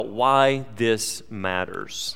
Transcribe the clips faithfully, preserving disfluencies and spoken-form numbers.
why this matters.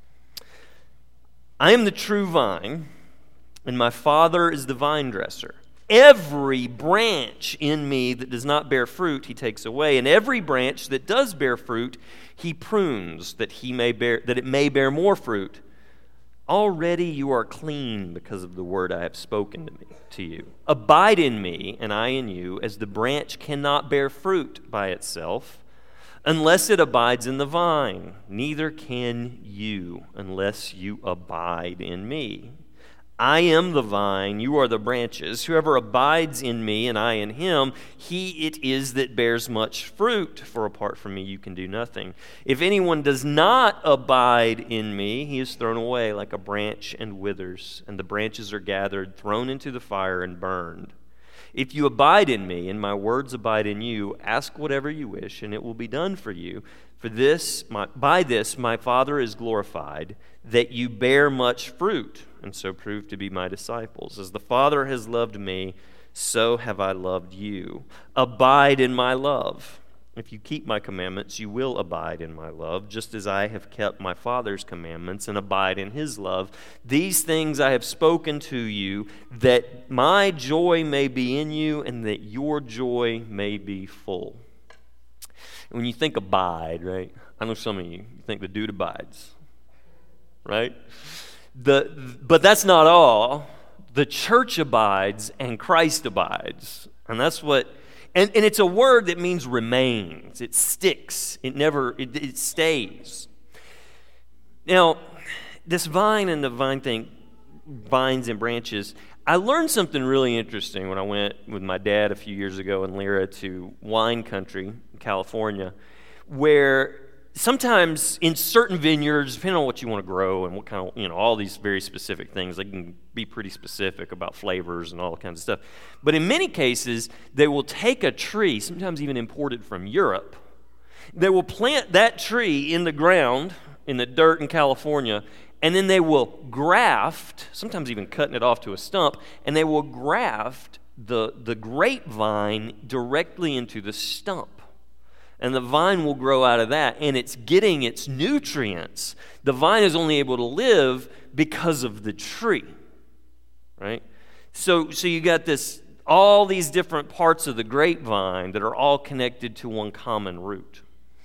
I am the true vine, and my Father is the vine dresser. Every branch in me that does not bear fruit, he takes away, and every branch that does bear fruit, he prunes, that he may bear, that it may bear more fruit. Already you are clean because of the word I have spoken to me, to you. Abide in me, and I in you, as the branch cannot bear fruit by itself, unless it abides in the vine. Neither can you, unless you abide in me. I am the vine, you are the branches. Whoever abides in me and I in him, he it is that bears much fruit, for apart from me you can do nothing. If anyone does not abide in me, he is thrown away like a branch and withers, and the branches are gathered, thrown into the fire, and burned. If you abide in me, and my words abide in you, ask whatever you wish, and it will be done for you. For this, my, by this my Father is glorified, that you bear much fruit, and so prove to be my disciples. As the Father has loved me, so have I loved you. Abide in my love. If you keep my commandments, you will abide in my love, just as I have kept my Father's commandments and abide in his love. These things I have spoken to you, that my joy may be in you and that your joy may be full. When you think abide, right? I know some of you, you think the dude abides, right? The, but that's not all. The church abides and Christ abides. And that's what, and, and it's a word that means remains. It sticks. It never, it, it stays. Now, this vine and the vine thing, vines and branches, I learned something really interesting when I went with my dad a few years ago in Lyra to wine country, California, where sometimes in certain vineyards, depending on what you want to grow and what kind of, you know, all these very specific things, they can be pretty specific about flavors and all kinds of stuff. But in many cases, they will take a tree, sometimes even imported from Europe, they will plant that tree in the ground, in the dirt in California, and then they will graft, sometimes even cutting it off to a stump, and they will graft the, the grapevine directly into the stump. And the vine will grow out of that, and it's getting its nutrients. The vine is only able to live because of the tree, right? So, so you got this, all these different parts of the grapevine that are all connected to one common root.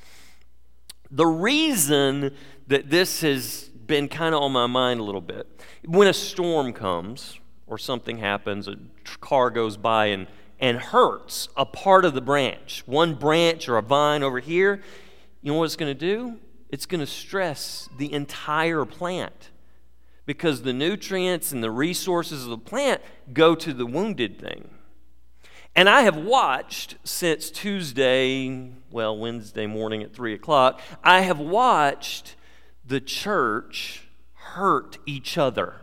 The reason that this has been kind of on my mind a little bit, when a storm comes or something happens, a car goes by and and hurts a part of the branch, one branch or a vine over here, you know what it's going to do? It's going to stress the entire plant because the nutrients and the resources of the plant go to the wounded thing. And I have watched since Tuesday, well, Wednesday morning at three o'clock, I have watched the church hurt each other.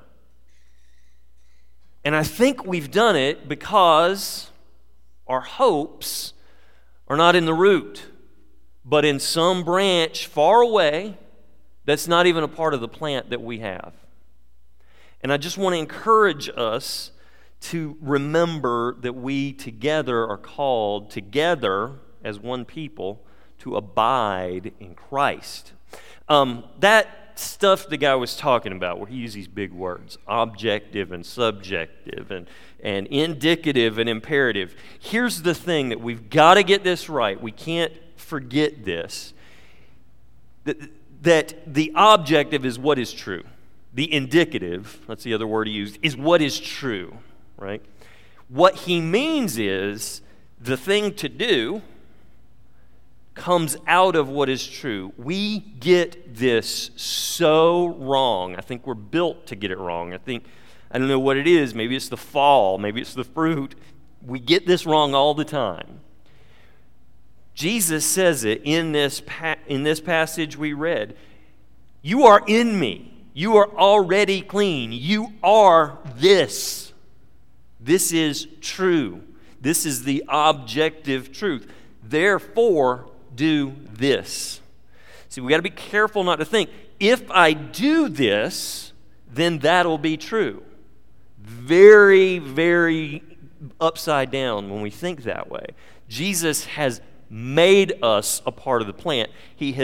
And I think we've done it because our hopes are not in the root, but in some branch far away that's not even a part of the plant that we have. And I just want to encourage us to remember that we together are called, together as one people, to abide in Christ. Um, that stuff the guy was talking about, where he used these big words, objective and subjective and, and indicative and imperative. Here's the thing that we've got to get this right. We can't forget this. That, that the objective is what is true. The indicative, that's the other word he used, is what is true, right? What he means is the thing to do comes out of what is true. We get this so wrong. I think we're built to get it wrong. I think, I don't know what it is. Maybe it's the fall. Maybe it's the fruit. We get this wrong all the time. Jesus says it in this, pa- in this passage we read. You are in me. You are already clean. You are this. This is true. This is the objective truth. Therefore, do this. See, we got to be careful not to think, if I do this, then that'll be true. Very, very upside down when we think that way. Jesus has made us a part of the plant. He has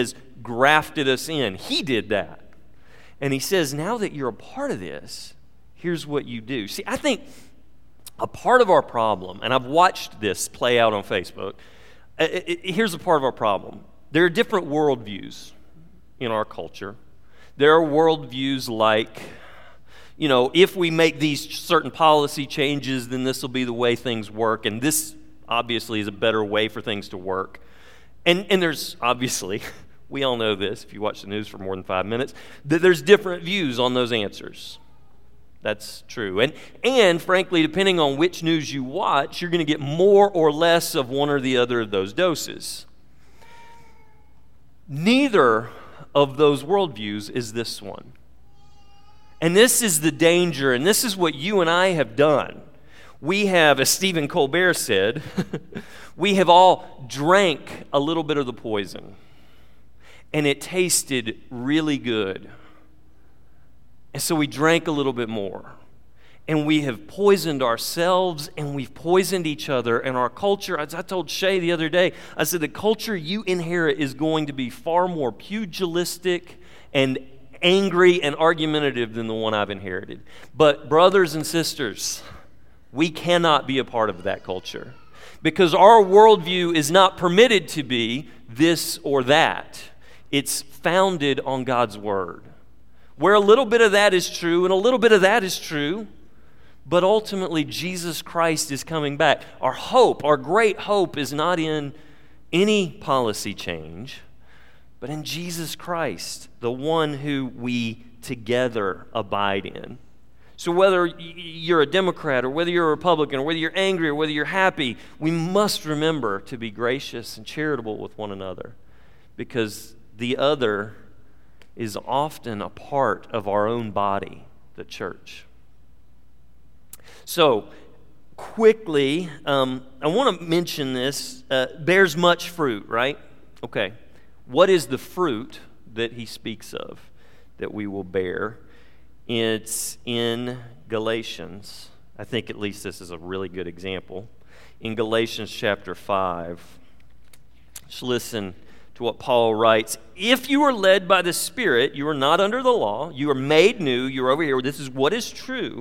grafted us in. He did that. And he says, now that you're a part of this, here's what you do. See, I think a part of our problem, and I've watched this play out on Facebook, it, it, here's a part of our problem. There are different worldviews in our culture. There are worldviews like, you know, if we make these certain policy changes, then this will be the way things work, and this obviously is a better way for things to work. And, and there's obviously... we all know this, if you watch the news for more than five minutes, that there's different views on those answers. That's true. And, and frankly, depending on which news you watch, you're going to get more or less of one or the other of those doses. Neither of those worldviews is this one. And this is the danger, and this is what you and I have done. We have, as Stephen Colbert said, we have all drank a little bit of the poison. And it tasted really good. And so we drank a little bit more. And we have poisoned ourselves, and we've poisoned each other. And our culture, as I told Shay the other day, I said the culture you inherit is going to be far more pugilistic and angry and argumentative than the one I've inherited. But brothers and sisters, we cannot be a part of that culture. Because our worldview is not permitted to be this or that. It's founded on God's Word, where a little bit of that is true and a little bit of that is true, but ultimately Jesus Christ is coming back. Our hope, our great hope is not in any policy change, but in Jesus Christ, the one who we together abide in. So whether you're a Democrat or whether you're a Republican or whether you're angry or whether you're happy, we must remember to be gracious and charitable with one another, because the other is often a part of our own body, the church. So, quickly, um, I want to mention this. Uh, bears much fruit, right? Okay. What is the fruit that he speaks of that we will bear? It's in Galatians. I think at least this is a really good example. In Galatians chapter five, just listen to what Paul writes. If you are led by the Spirit, you are not under the law. You are made new. You're over here. This is what is true.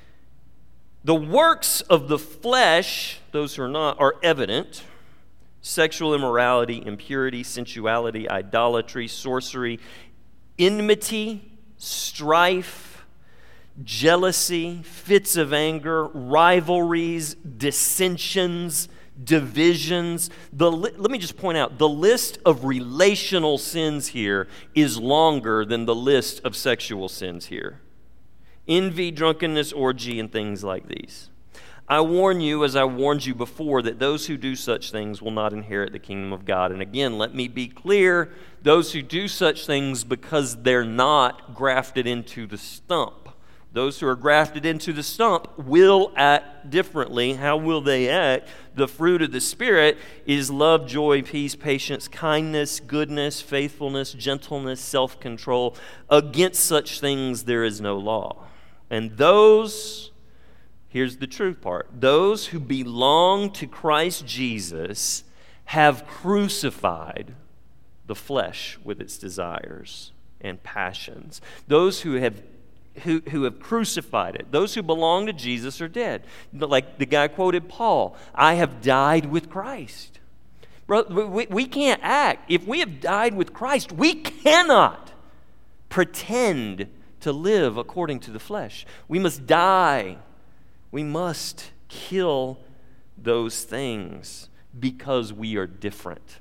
The works of the flesh, those who are not, are evident. Sexual immorality, impurity, sensuality, idolatry, sorcery, enmity, strife, jealousy, fits of anger, rivalries, dissensions, divisions. The li- let me just point out, the list of relational sins here is longer than the list of sexual sins here. Envy, drunkenness, orgy, and things like these. I warn you, as I warned you before, that those who do such things will not inherit the kingdom of God. And again, let me be clear, those who do such things because they're not grafted into the stump. Those who are grafted into the stump will act differently. How will they act? The fruit of the Spirit is love, joy, peace, patience, kindness, goodness, faithfulness, gentleness, self-control. Against such things there is no law. And those, here's the truth part, those who belong to Christ Jesus have crucified the flesh with its desires and passions. Those who have Who, who have crucified it. Those who belong to Jesus are dead. Like the guy quoted Paul, I have died with Christ. Bro, we, we can't act. If we have died with Christ, we cannot pretend to live according to the flesh. We must die. We must kill those things because we are different.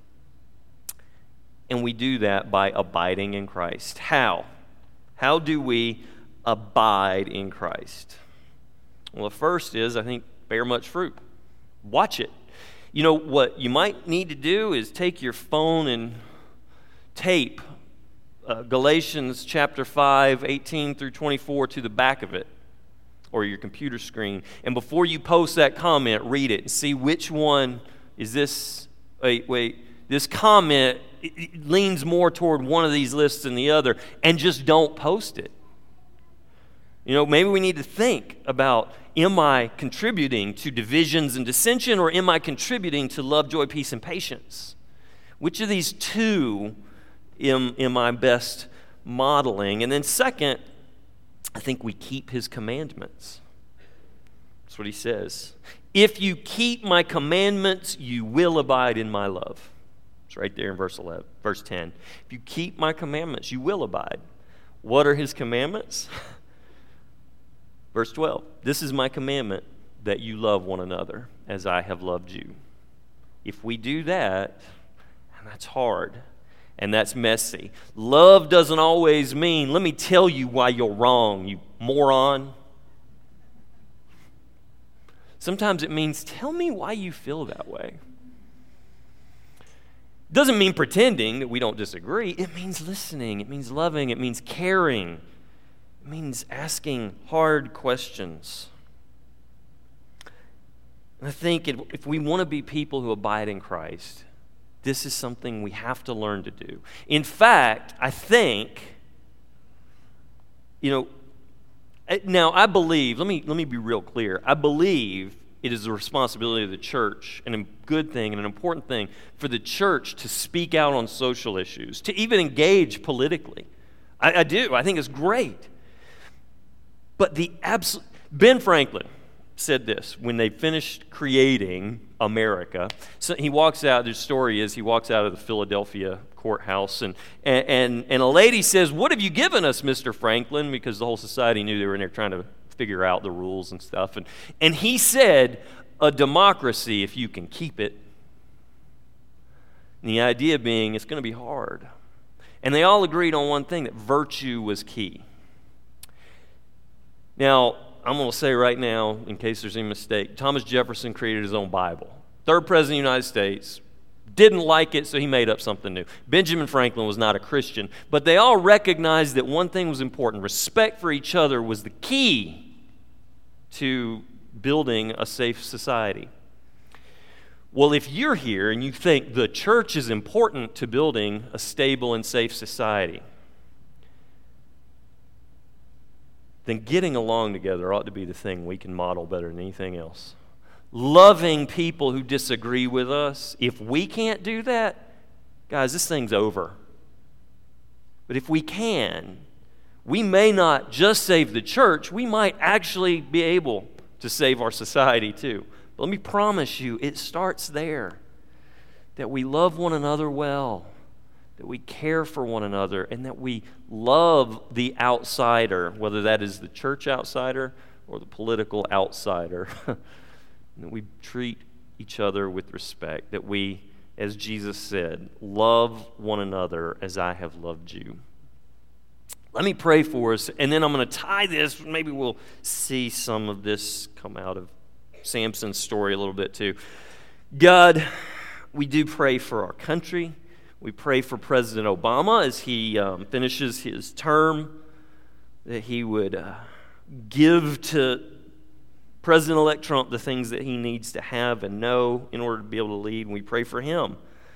And we do that by abiding in Christ. How? How do we abide in Christ? Well, the first is, I think, bear much fruit. Watch it. You know, what you might need to do is take your phone and tape uh, Galatians chapter five, eighteen through twenty-four to the back of it, or your computer screen. And before you post that comment, read it and see which one is this. Wait, wait. This comment it, it leans more toward one of these lists than the other, and just don't post it. You know, maybe we need to think about, am I contributing to divisions and dissension, or am I contributing to love, joy, peace, and patience? Which of these two am, am I best modeling? And then second, I think we keep his commandments. That's what he says. If you keep my commandments, you will abide in my love. It's right there in verse eleven, verse ten. If you keep my commandments, you will abide. What are his commandments? Verse twelve. This is my commandment, that you love one another as I have loved you. If we do that, and that's hard, and that's messy. Love doesn't always mean, let me tell you why you're wrong, you moron. Sometimes it means, tell me why you feel that way. Doesn't mean pretending that we don't disagree. It means listening. It means loving. It means caring. It means asking hard questions. And I think if we want to be people who abide in Christ, this is something we have to learn to do. In fact, I think, you know, now I believe, let me let me be real clear. I believe it is the responsibility of the church, and a good thing and an important thing, for the church to speak out on social issues, to even engage politically. I, I do. I think it's great. But the absolute, Ben Franklin said this when they finished creating America. So he walks out, the story is he walks out of the Philadelphia courthouse, and, and, and a lady says, "What have you given us, Mister Franklin?" Because the whole society knew they were in there trying to figure out the rules and stuff. And, and he said, "A democracy if you can keep it." And the idea being it's going to be hard. And they all agreed on one thing, that virtue was key. Now, I'm going to say right now, in case there's any mistake, Thomas Jefferson created his own Bible. Third president of the United States. Didn't like it, so he made up something new. Benjamin Franklin was not a Christian, but they all recognized that one thing was important. Respect for each other was the key to building a safe society. Well, if you're here and you think the church is important to building a stable and safe society, then getting along together ought to be the thing we can model better than anything else. Loving people who disagree with us. If we can't do that, guys, this thing's over. But if we can, we may not just save the church, we might actually be able to save our society too. But let me promise you, it starts there. That we love one another well, that we care for one another, and that we love the outsider, whether that is the church outsider or the political outsider. That we treat each other with respect, that we, as Jesus said, love one another as I have loved you. Let me pray for us, and then I'm going to tie this. Maybe we'll see some of this come out of Samson's story a little bit too. God, we do pray for our country. We pray for President Obama as he um, finishes his term, that he would uh, give to President-elect Trump the things that he needs to have and know in order to be able to lead. And we pray for him,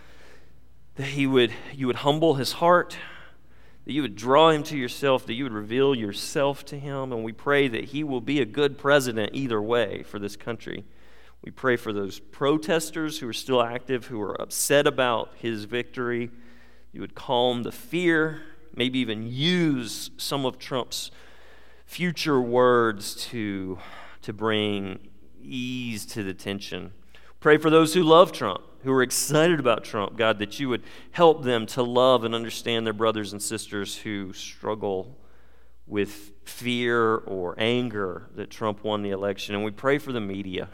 that he would, you would humble his heart, that you would draw him to yourself, that you would reveal yourself to him. And we pray that he will be a good president either way for this country. We pray for those protesters who are still active, who are upset about his victory. You would calm the fear, maybe even use some of Trump's future words to, to bring ease to the tension. Pray for those who love Trump, who are excited about Trump, God, that you would help them to love and understand their brothers and sisters who struggle with fear or anger that Trump won the election. And we pray for the media,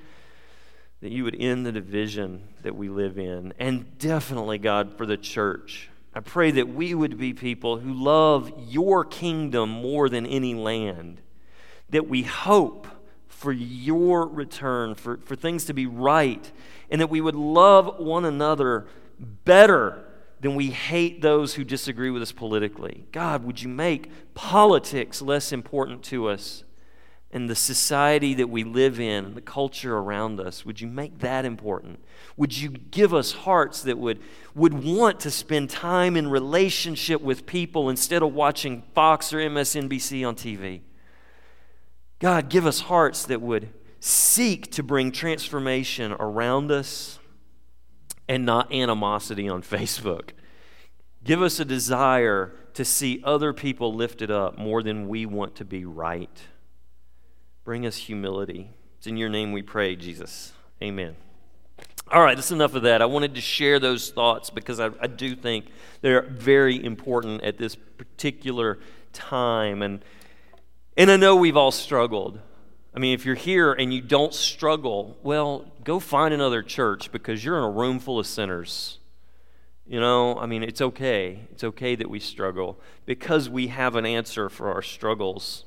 that you would end the division that we live in. And definitely, God, for the church. I pray that we would be people who love your kingdom more than any land, that we hope for your return, for, for things to be right, and that we would love one another better than we hate those who disagree with us politically. God, would you make politics less important to us, and the society that we live in, the culture around us, would you make that important? Would you give us hearts that would, would want to spend time in relationship with people instead of watching Fox or M S N B C on T V? God, give us hearts that would seek to bring transformation around us and not animosity on Facebook. Give us a desire to see other people lifted up more than we want to be right. Bring us humility. It's in your name we pray, Jesus. Amen. All right, that's enough of that. I wanted to share those thoughts because I, I do think they're very important at this particular time. And, and I know we've all struggled. I mean, if you're here and you don't struggle, well, go find another church because you're in a room full of sinners. You know, I mean, it's okay. It's okay that we struggle because we have an answer for our struggles.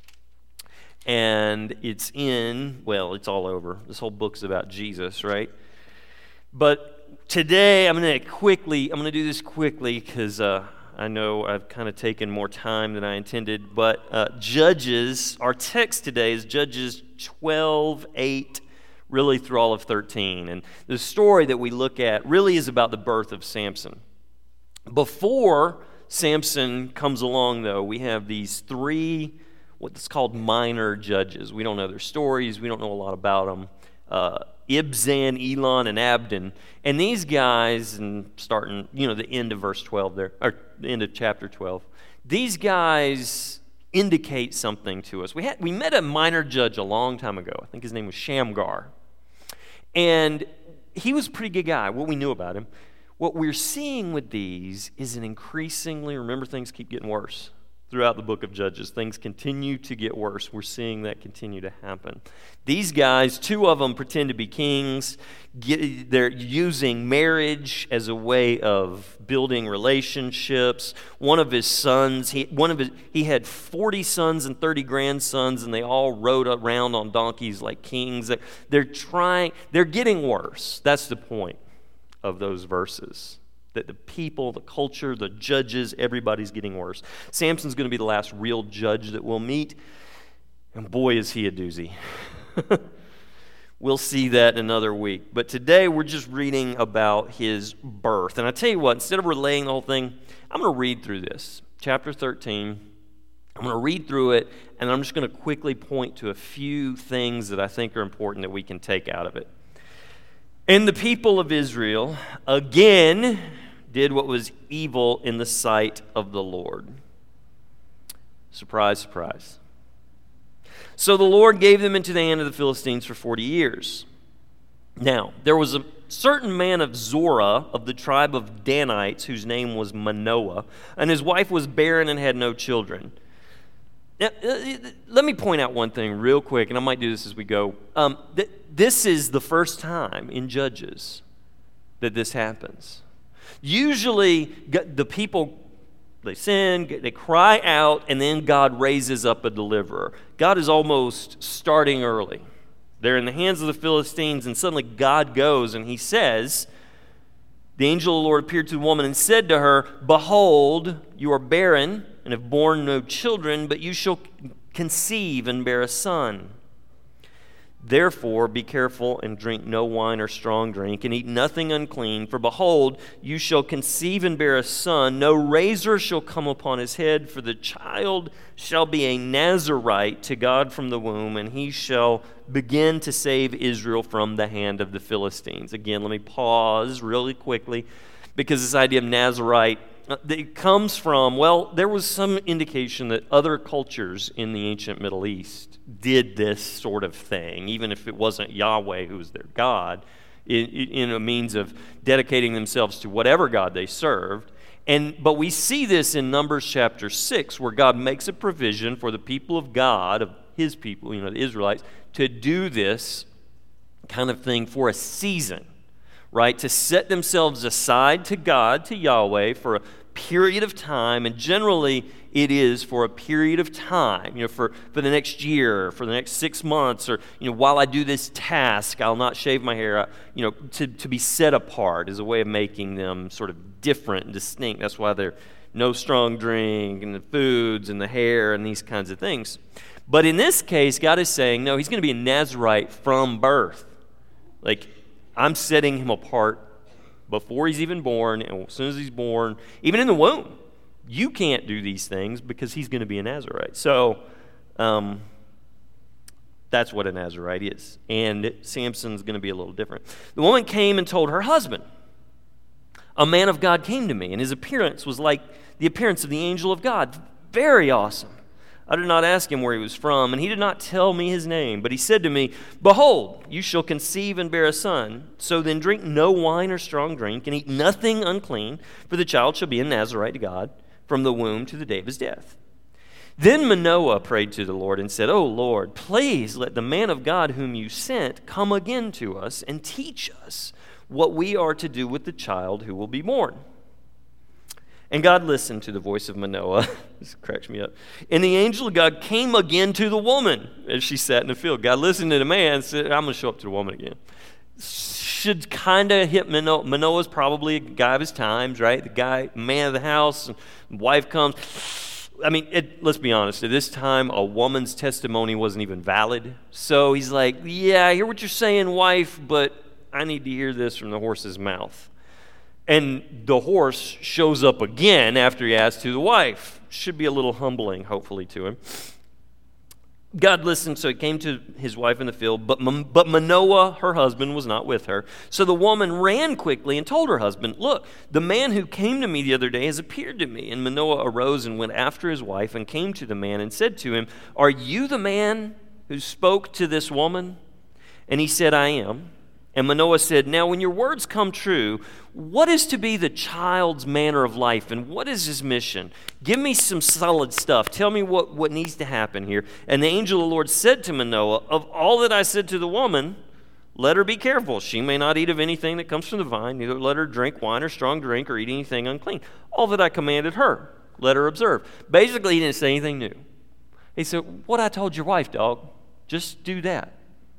And it's in, well, it's all over. This whole book's about Jesus, right? But today, I'm going to quickly, I'm going to do this quickly because uh, I know I've kind of taken more time than I intended. But uh, Judges, our text today is Judges twelve, eight, really through all of thirteen. And the story that we look at really is about the birth of Samson. Before Samson comes along, though, we have these three, what's called minor judges. We don't know their stories. We don't know a lot about them. Uh, Ibzan, Elon, and Abdon. And these guys, and starting, you know, the end of verse twelve there, or the end of chapter twelve, these guys indicate something to us. We had we met a minor judge a long time ago. I think his name was Shamgar. And he was a pretty good guy, what we knew about him. What we're seeing with these is an increasingly, remember, things keep getting worse throughout the book of Judges. Things continue to get worse. We're seeing that continue to happen. These guys, two of them pretend to be kings. Get, they're using marriage as a way of building relationships. One of his sons, he, one of his, he had forty sons and thirty grandsons, and they all rode around on donkeys like kings. They're trying, they're getting worse. That's the point of those verses. That the people, the culture, the judges, everybody's getting worse. Samson's going to be the last real judge that we'll meet. And boy, is he a doozy. We'll see that in another week. But today we're just reading about his birth. And I tell you what, instead of relaying the whole thing, I'm going to read through this. Chapter thirteen. I'm going to read through it, and I'm just going to quickly point to a few things that I think are important that we can take out of it. And the people of Israel, again, did what was evil in the sight of the Lord. Surprise, surprise. So the Lord gave them into the hand of the Philistines for forty years. Now, there was a certain man of Zorah of the tribe of Danites whose name was Manoah, and his wife was barren and had no children. Now, let me point out one thing real quick, and I might do this as we go. Um, th- this is the first time in Judges that this happens. Usually, the people, they sin, they cry out, and then God raises up a deliverer. God is almost starting early. They're in the hands of the Philistines, and suddenly God goes, and he says, the angel of the Lord appeared to the woman and said to her, "Behold, you are barren and have borne no children, but you shall conceive and bear a son. Therefore be careful and drink no wine or strong drink, and eat nothing unclean. For behold, you shall conceive and bear a son. No razor shall come upon his head, for the child shall be a Nazirite to God from the womb, and he shall begin to save Israel from the hand of the Philistines." Again, let me pause really quickly, because this idea of Nazirite, it comes from, well, there was some indication that other cultures in the ancient Middle East did this sort of thing, even if it wasn't Yahweh who was their God, in, in a means of dedicating themselves to whatever God they served. And but we see this in Numbers chapter six, where God makes a provision for the people of God, of his people, you know, the Israelites, to do this kind of thing for a season. Right, to set themselves aside to God, to Yahweh, for a period of time, and generally it is for a period of time, you know, for, for the next year, for the next six months, or, you know, while I do this task, I'll not shave my hair, you know, to, to be set apart is a way of making them sort of different and distinct. That's why they're no strong drink, and the foods, and the hair, and these kinds of things. But in this case, God is saying, no, he's going to be a Nazirite from birth. Like, I'm setting him apart before he's even born, and as soon as he's born, even in the womb. You can't do these things because he's going to be a Nazirite. So um, that's what a Nazirite is. And Samson's going to be a little different. The woman came and told her husband, a man of God came to me, and his appearance was like the appearance of the angel of God. Very awesome. I did not ask him where he was from, and he did not tell me his name. But he said to me, Behold, you shall conceive and bear a son. So then drink no wine or strong drink, and eat nothing unclean, for the child shall be a Nazarite to God from the womb to the day of his death. Then Manoah prayed to the Lord and said, O Lord, please let the man of God whom you sent come again to us and teach us what we are to do with the child who will be born. And God listened to the voice of Manoah. This cracks me up. And the angel of God came again to the woman as she sat in the field. God listened to the man and said, I'm going to show up to the woman again. Should kind of hit Manoah. Manoah's probably a guy of his times, right? The guy, man of the house, wife comes. I mean, it, let's be honest. At this time, a woman's testimony wasn't even valid. So he's like, yeah, I hear what you're saying, wife, but I need to hear this from the horse's mouth. And the horse shows up again after he asks to the wife. Should be a little humbling, hopefully, to him. God listened, so he came to his wife in the field, but, but Manoah, her husband, was not with her. So the woman ran quickly and told her husband, Look, the man who came to me the other day has appeared to me. And Manoah arose and went after his wife and came to the man and said to him, Are you the man who spoke to this woman? And he said, I am. And Manoah said, Now when your words come true, what is to be the child's manner of life, and what is his mission? Give me some solid stuff. Tell me what, what needs to happen here. And the angel of the Lord said to Manoah, Of all that I said to the woman, let her be careful. She may not eat of anything that comes from the vine, neither let her drink wine or strong drink or eat anything unclean. All that I commanded her, let her observe. Basically, he didn't say anything new. He said, What I told your wife, dog, just do that.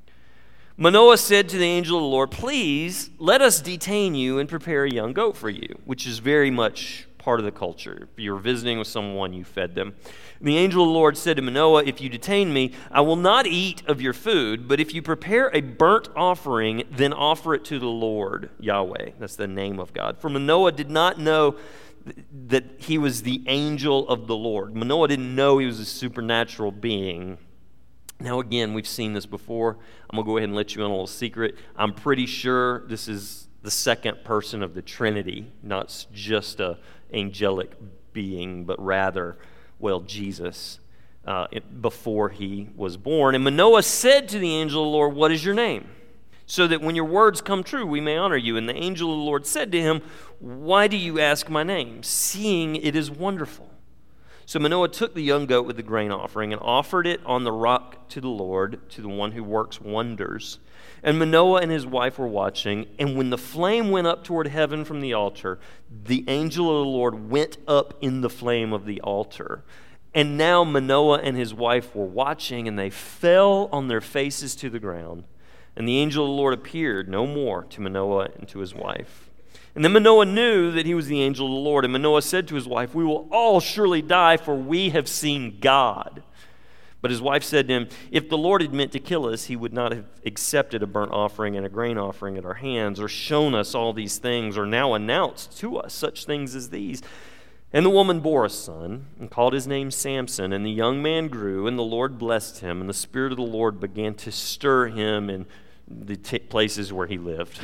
Manoah said to the angel of the Lord, Please let us detain you and prepare a young goat for you, which is very much part of the culture. If you're visiting with someone, you fed them. And the angel of the Lord said to Manoah, If you detain me, I will not eat of your food, but if you prepare a burnt offering, then offer it to the Lord, Yahweh. That's the name of God. For Manoah did not know that he was the angel of the Lord. Manoah didn't know he was a supernatural being. Now, again, we've seen this before. I'm going to go ahead and let you in on a little secret. I'm pretty sure this is the second person of the Trinity, not just a angelic being, but rather, well, Jesus, uh, before he was born. And Manoah said to the angel of the Lord, What is your name? So that when your words come true, we may honor you. And the angel of the Lord said to him, Why do you ask my name, seeing it is wonderful? So Manoah took the young goat with the grain offering and offered it on the rock to the Lord, to the one who works wonders. And Manoah and his wife were watching, and when the flame went up toward heaven from the altar, the angel of the Lord went up in the flame of the altar. And now Manoah and his wife were watching, and they fell on their faces to the ground. And the angel of the Lord appeared no more to Manoah and to his wife. And then Manoah knew that he was the angel of the Lord. And Manoah said to his wife, We will all surely die, for we have seen God. But his wife said to him, If the Lord had meant to kill us, he would not have accepted a burnt offering and a grain offering at our hands, or shown us all these things, or now announced to us such things as these. And the woman bore a son, and called his name Samson. And the young man grew, and the Lord blessed him. And the Spirit of the Lord began to stir him in the t- places where he lived.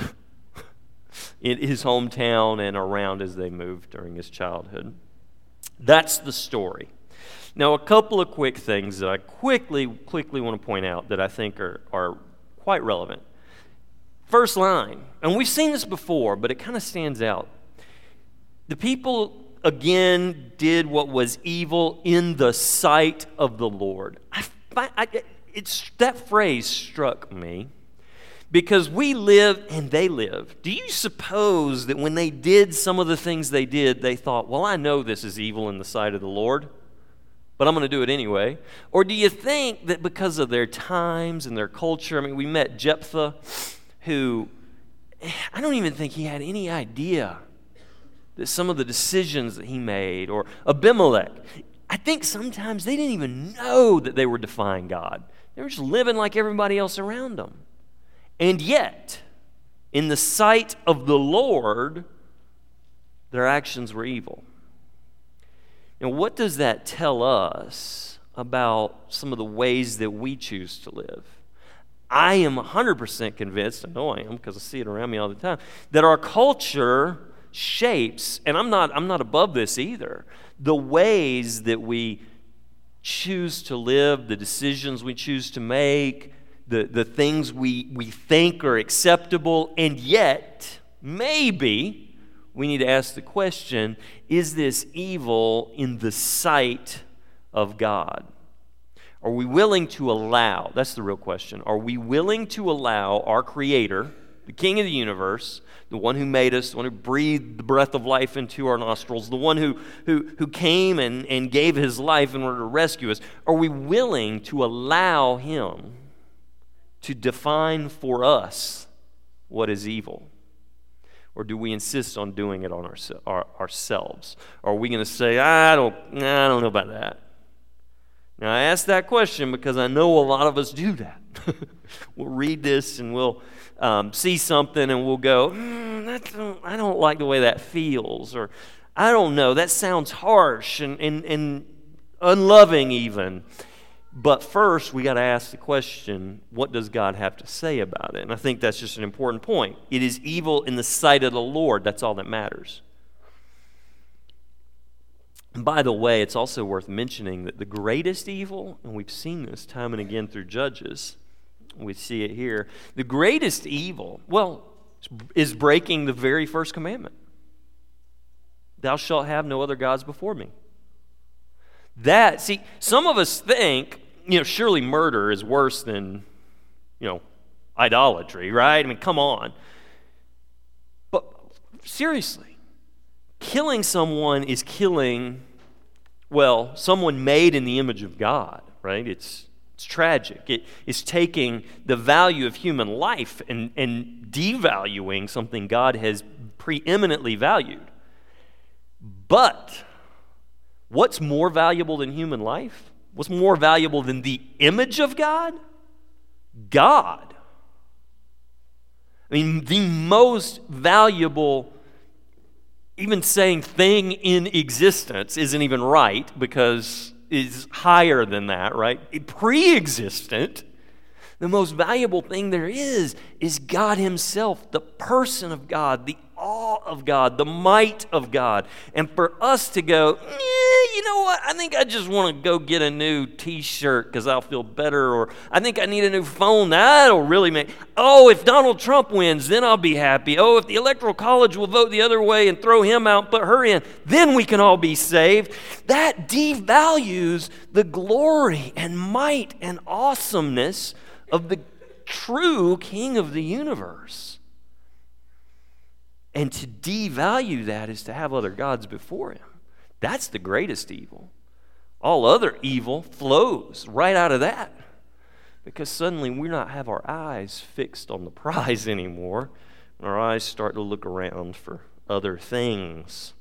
In his hometown and around as they moved during his childhood. That's the story. Now, a couple of quick things that I quickly, quickly want to point out that I think are, are quite relevant. First line, and we've seen this before, but it kind of stands out. The people, again, did what was evil in the sight of the Lord. I, I, it's, that phrase struck me. Because we live and they live. Do you suppose that when they did some of the things they did, they thought, well, I know this is evil in the sight of the Lord, but I'm going to do it anyway? Or do you think that because of their times and their culture, I mean, we met Jephthah, who, I don't even think he had any idea that some of the decisions that he made, or Abimelech, I think sometimes they didn't even know that they were defying God. They were just living like everybody else around them. And yet, in the sight of the Lord, their actions were evil. Now, what does that tell us about some of the ways that we choose to live? I am one hundred percent convinced, I know I am because I see it around me all the time, that our culture shapes, and I'm not I'm not above this either, the ways that we choose to live, the decisions we choose to make, the, the things we, we think are acceptable, and yet, maybe, we need to ask the question, is this evil in the sight of God? Are we willing to allow, that's the real question, are we willing to allow our Creator, the King of the universe, the one who made us, the one who breathed the breath of life into our nostrils, the one who, who, who came and, and gave his life in order to rescue us, are we willing to allow him to define for us what is evil? Or do we insist on doing it on our, our, ourselves? Or are we going to say, I don't, I don't know about that? Now, I ask that question because I know a lot of us do that. We'll read this and we'll um, see something and we'll go, mm, that don't, I don't like the way that feels. Or, I don't know, that sounds harsh and, and, and unloving even. But first, we got to ask the question, what does God have to say about it? And I think that's just an important point. It is evil in the sight of the Lord. That's all that matters. And by the way, it's also worth mentioning that the greatest evil, and we've seen this time and again through Judges, we see it here, the greatest evil, well, is breaking the very first commandment. Thou shalt have no other gods before me. That, see, some of us think, you know, surely murder is worse than, you know, idolatry, right? I mean, come on. But seriously, killing someone is killing, well, someone made in the image of God, right? It's it's tragic. It is taking the value of human life and, and devaluing something God has preeminently valued. But what's more valuable than human life? What's more valuable than the image of God? God. I mean, the most valuable, even saying thing in existence isn't even right because it's higher than that, right? Pre-existent. The most valuable thing there is is God himself, the person of God, the awe of God, the might of God. And for us to go, eh, you know what, I think I just want to go get a new t-shirt because I'll feel better, or I think I need a new phone. That'll really make, oh, if Donald Trump wins, then I'll be happy. Oh, if the Electoral College will vote the other way and throw him out, put her in, then we can all be saved. That devalues the glory and might and awesomeness of the true King of the universe. And to devalue that is to have other gods before him. That's the greatest evil. All other evil flows right out of that. Because suddenly we not have our eyes fixed on the prize anymore. And our eyes start to look around for other things.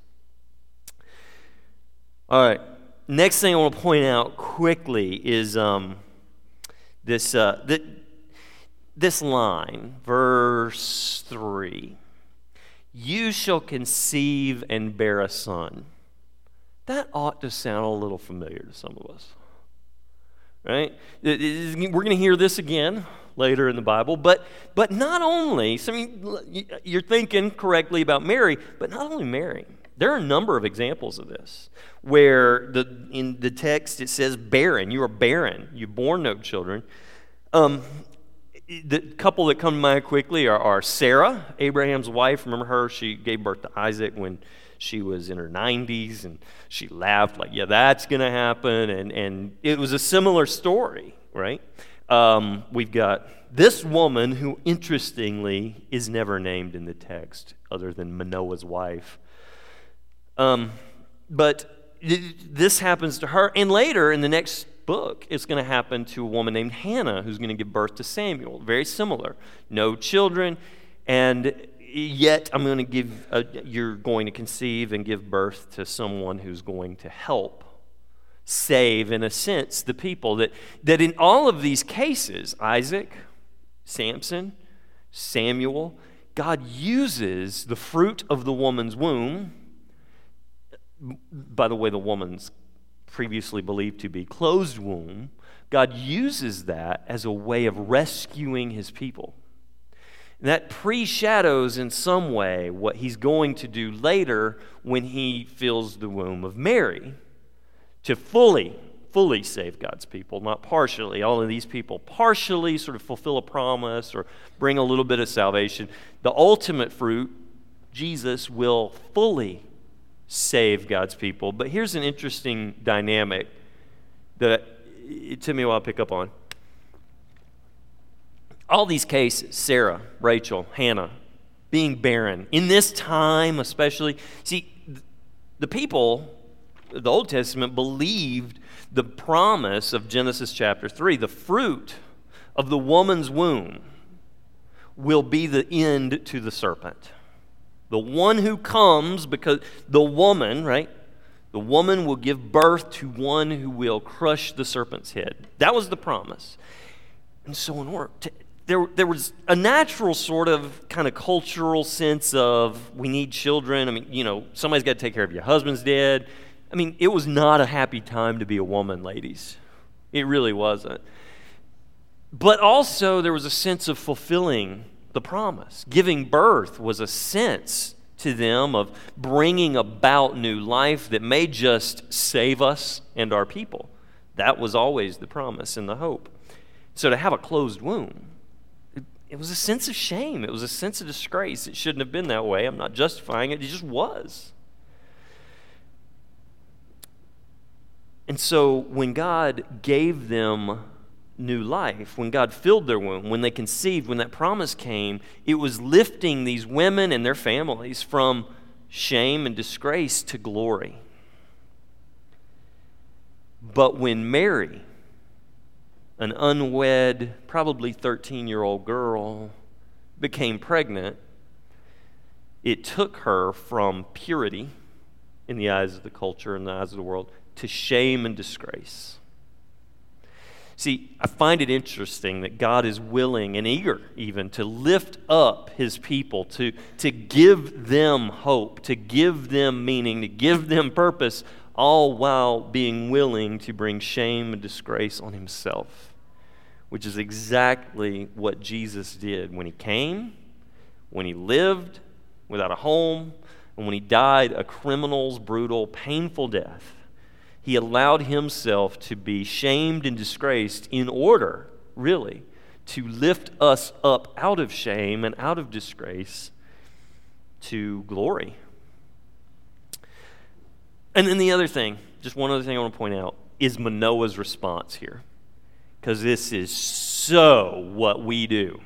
All right. Next thing I want to point out quickly is um, this, uh, th- this line, verse three. You shall conceive and bear a son. That ought to sound a little familiar to some of us, right? We're going to hear this again later in the Bible, but but not only, so I mean, you're thinking correctly about Mary, but not only Mary. There are a number of examples of this where the in the text it says barren. You are barren. You've borne no children. Um, The couple that come to mind quickly are, are Sarah, Abraham's wife. Remember her? She gave birth to Isaac when she was in her nineties, and she laughed like, yeah, that's going to happen. And, and it was a similar story, right? Um, we've got this woman who, interestingly, is never named in the text other than Manoah's wife. Um, but this happens to her. And later in the next book, it's going to happen to a woman named Hannah who's going to give birth to Samuel. Very similar. No children, and yet I'm going to give, a, you're going to conceive and give birth to someone who's going to help save, in a sense, the people. That, that in all of these cases, Isaac, Samson, Samuel, God uses the fruit of the woman's womb. By the way, the woman's previously believed to be closed womb, God uses that as a way of rescuing his people. That pre-shadows in some way what he's going to do later when he fills the womb of Mary to fully, fully save God's people, not partially. All of these people partially sort of fulfill a promise or bring a little bit of salvation. The ultimate fruit, Jesus, will fully save God's people. But here's an interesting dynamic that it took me a while to pick up on. All these cases, Sarah, Rachel, Hannah, being barren, in this time especially, see, the people, the Old Testament, believed the promise of Genesis chapter three. The fruit of the woman's womb will be the end to the serpent. The one who comes, because the woman, right? The woman will give birth to one who will crush the serpent's head. That was the promise. And so in order to, there, there was a natural sort of kind of cultural sense of we need children. I mean, you know, somebody's got to take care of your husband's dead. I mean, it was not a happy time to be a woman, ladies. It really wasn't. But also there was a sense of fulfilling the promise. Giving birth was a sense to them of bringing about new life that may just save us and our people. That was always the promise and the hope. So to have a closed womb, it, it was a sense of shame. It was a sense of disgrace. It shouldn't have been that way. I'm not justifying it. It just was. And so when God gave them new life, when God filled their womb, when they conceived, when that promise came, it was lifting these women and their families from shame and disgrace to glory. But when Mary, an unwed, probably thirteen-year-old girl, became pregnant, it took her from purity in the eyes of the culture and the eyes of the world to shame and disgrace. See, I find it interesting that God is willing and eager even to lift up his people, to, to give them hope, to give them meaning, to give them purpose, all while being willing to bring shame and disgrace on himself, which is exactly what Jesus did when he came, when he lived without a home, and when he died a criminal's brutal, painful death. He allowed himself to be shamed and disgraced in order, really, to lift us up out of shame and out of disgrace to glory. And then the other thing, just one other thing I want to point out, is Manoah's response here. Because this is so what we do.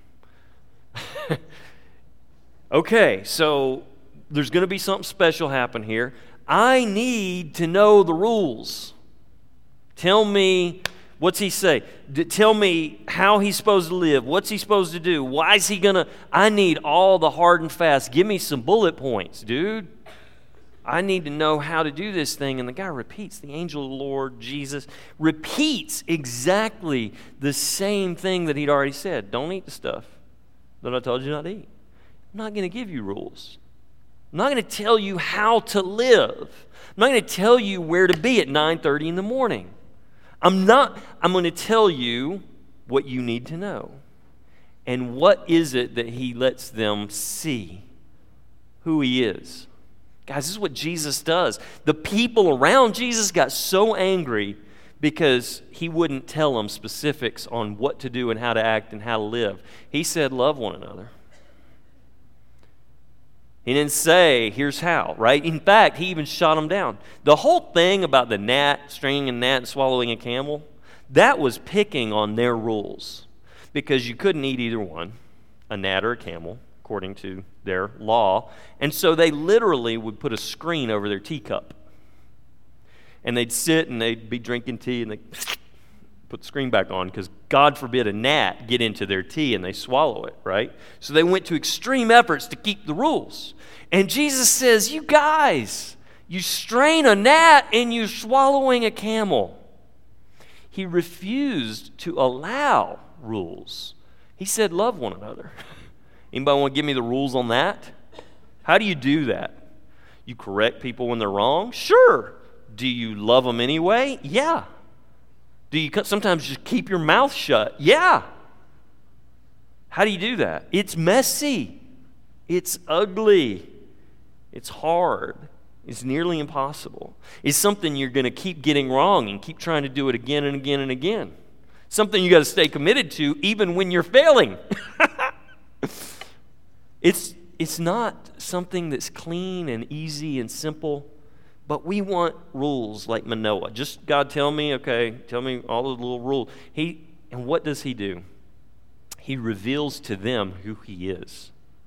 Okay, so there's going to be something special happen here. I need to know the rules. Tell me, what's he say? D- tell me how he's supposed to live. What's he supposed to do? Why is he going to? I need all the hard and fast. Give me some bullet points, dude. I need to know how to do this thing. And the guy repeats, the angel of the Lord, Jesus, repeats exactly the same thing that he'd already said. Don't eat the stuff that I told you not to eat. I'm not going to give you rules. I'm not going to tell you how to live. I'm not going to tell you where to be at nine thirty in the morning. I'm not, I'm going to tell you what you need to know. And what is it that he lets them see? Who he is. Guys, this is what Jesus does. The people around Jesus got so angry because he wouldn't tell them specifics on what to do and how to act and how to live. He said, love one another. He didn't say, here's how, right? In fact, he even shot them down. The whole thing about the gnat, stringing a gnat and swallowing a camel, that was picking on their rules because you couldn't eat either one, a gnat or a camel, according to their law. And so they literally would put a screen over their teacup. And they'd sit and they'd be drinking tea and they'd put the screen back on because God forbid a gnat get into their tea and they swallow it, right? So they went to extreme efforts to keep the rules. And Jesus says, you guys, you strain a gnat and you're swallowing a camel. He refused to allow rules. He said, love one another. Anybody want to give me the rules on that? How do you do that? You correct people when they're wrong? Sure. Do you love them anyway? Yeah. Do you sometimes just keep your mouth shut? Yeah. How do you do that? It's messy. It's ugly. It's hard. It's nearly impossible. It's something you're going to keep getting wrong and keep trying to do it again and again and again. Something you got to stay committed to even when you're failing. it's it's not something that's clean and easy and simple, but we want rules like Manoah. Just God tell me, okay, tell me all the little rules. He and what does he do? He reveals to them who he is.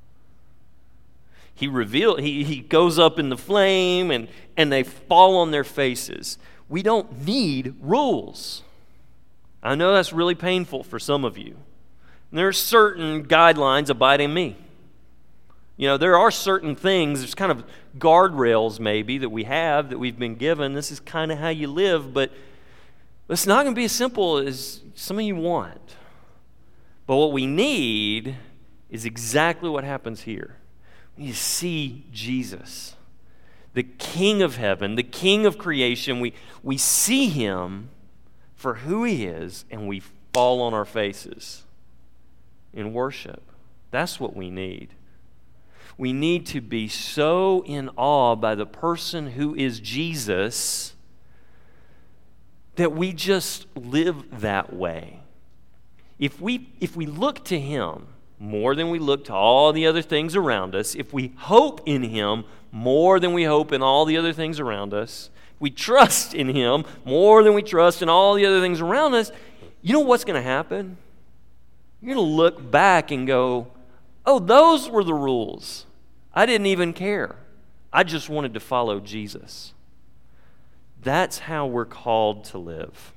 He reveal he, he goes up in the flame and, and they fall on their faces. We don't need rules. I know that's really painful for some of you. And there are certain guidelines abiding me. You know, there are certain things, there's kind of guardrails maybe that we have, that we've been given. This is kind of how you live, but it's not going to be as simple as some of you want. But what we need is exactly what happens here. We see Jesus, the King of heaven, the King of creation. We, we see him for who he is, and we fall on our faces in worship. That's what we need. We need to be so in awe by the person who is Jesus that we just live that way. If we, if we look to him more than we look to all the other things around us, if we hope in him more than we hope in all the other things around us, we trust in him more than we trust in all the other things around us, you know what's going to happen? You're going to look back and go, oh, those were the rules. I didn't even care. I just wanted to follow Jesus. That's how we're called to live.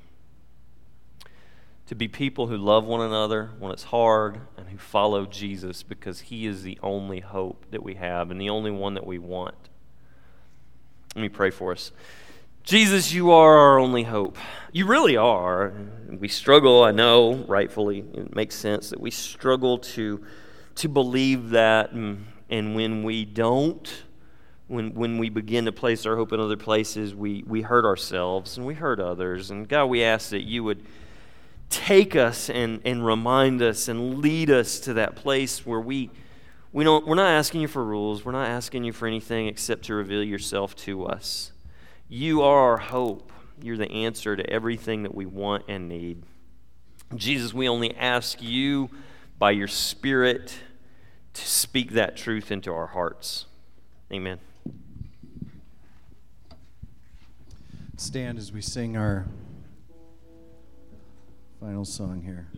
To be people who love one another when it's hard and who follow Jesus because he is the only hope that we have and the only one that we want. Let me pray for us. Jesus, you are our only hope. You really are. We struggle, I know, rightfully. It makes sense that we struggle to, to believe that. And, and when we don't, when, when we begin to place our hope in other places, we, we hurt ourselves and we hurt others. And God, we ask that you would take us and, and remind us and lead us to that place where we, we don't, we're not asking you for rules. We're not asking you for anything except to reveal yourself to us. You are our hope. You're the answer to everything that we want and need. Jesus, we only ask you by your Spirit to speak that truth into our hearts. Amen. Stand as we sing our final song here.